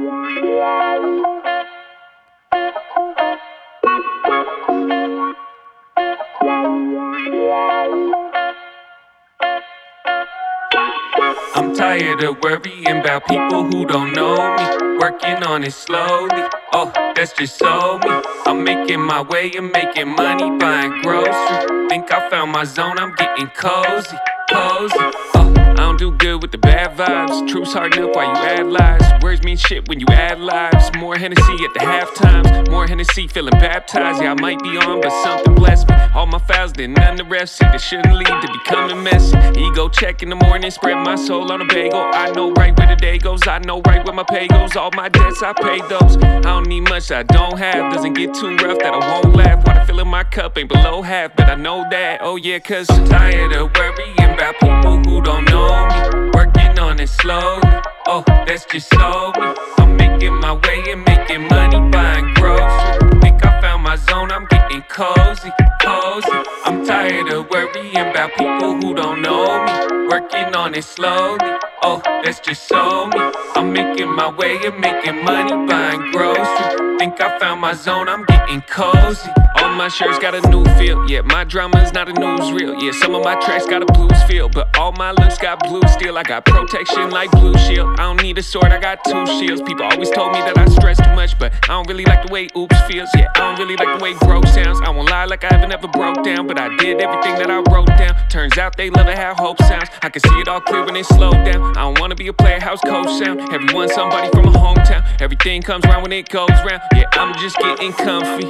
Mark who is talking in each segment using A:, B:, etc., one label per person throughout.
A: I'm tired of worrying about people who don't know me. Working on it slowly, oh, that's just so me. I'm making my way and making money, buying groceries. Think I found my zone, I'm getting cozy, cozy. I don't do good with the bad vibes. Truth's hard enough while you add lies. Words mean shit when you add lives. More Hennessy at the half times. More Hennessy feeling baptized. Yeah, I might be on, but something blessed me. All my fouls did none the rest. See, that shouldn't lead to becoming messy. Ego check in the morning, spread my soul on a bagel. I know right where the day goes. I know right where my pay goes. All my debts, I paid those. I don't need much I don't have. Doesn't get too rough that I won't laugh. Water filling my cup ain't below half, but I know that. Oh yeah, cause I'm tired of worrying about people who don't know me. Working on it slowly, oh, that's just so me. I'm making my way and making money, buying groceries. Think I found my zone, I'm getting cozy, cozy. I'm tired of worrying about people who don't know me. Working on it slowly, oh, that's just so me. I'm making my way and making money, buying groceries. Think I found my zone, I'm getting cozy. All my shirts got a new feel, yeah, my drama's not a newsreel. Yeah, some of my tracks got a blues feel, but all my looks got blue steel. I got protection like Blue Shield. I don't need a sword, I got two shields. People always told me that I stress too much, but I don't really like the way oops feels. Yeah, I don't really like the way broke sounds. I won't lie like I haven't ever broke down, but I did everything that I wrote down. Turns out they love it how hope sounds. I can see it all clear when it slowed down. I don't wanna be a player house coach sound. Everyone's somebody from a hometown. Everything comes round when it goes round. Yeah, I'm just getting comfy.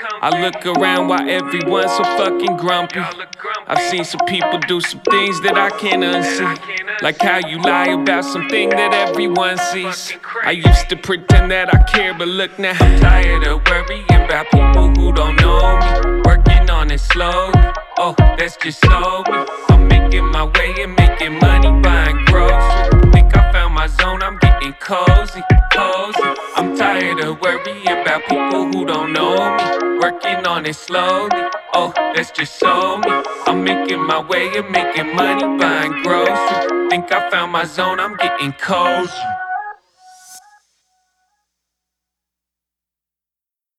A: I look around while everyone's so fucking grumpy. I've seen some people do some things that I can't unsee. Like how you lie about something that everyone sees. I used to pretend that I care, but look now. I'm tired of worrying about people who don't know me. Working on it slowly, oh, that's just so me. I'm making my way and making money, buying groceries. Think I found my zone, I'm getting cozy, cozy. I'm tired of worrying about people who don't know me. Working on it slowly, oh, that's just so me. I'm making my way and making money, buying groceries. Think I found my zone, I'm getting cozy.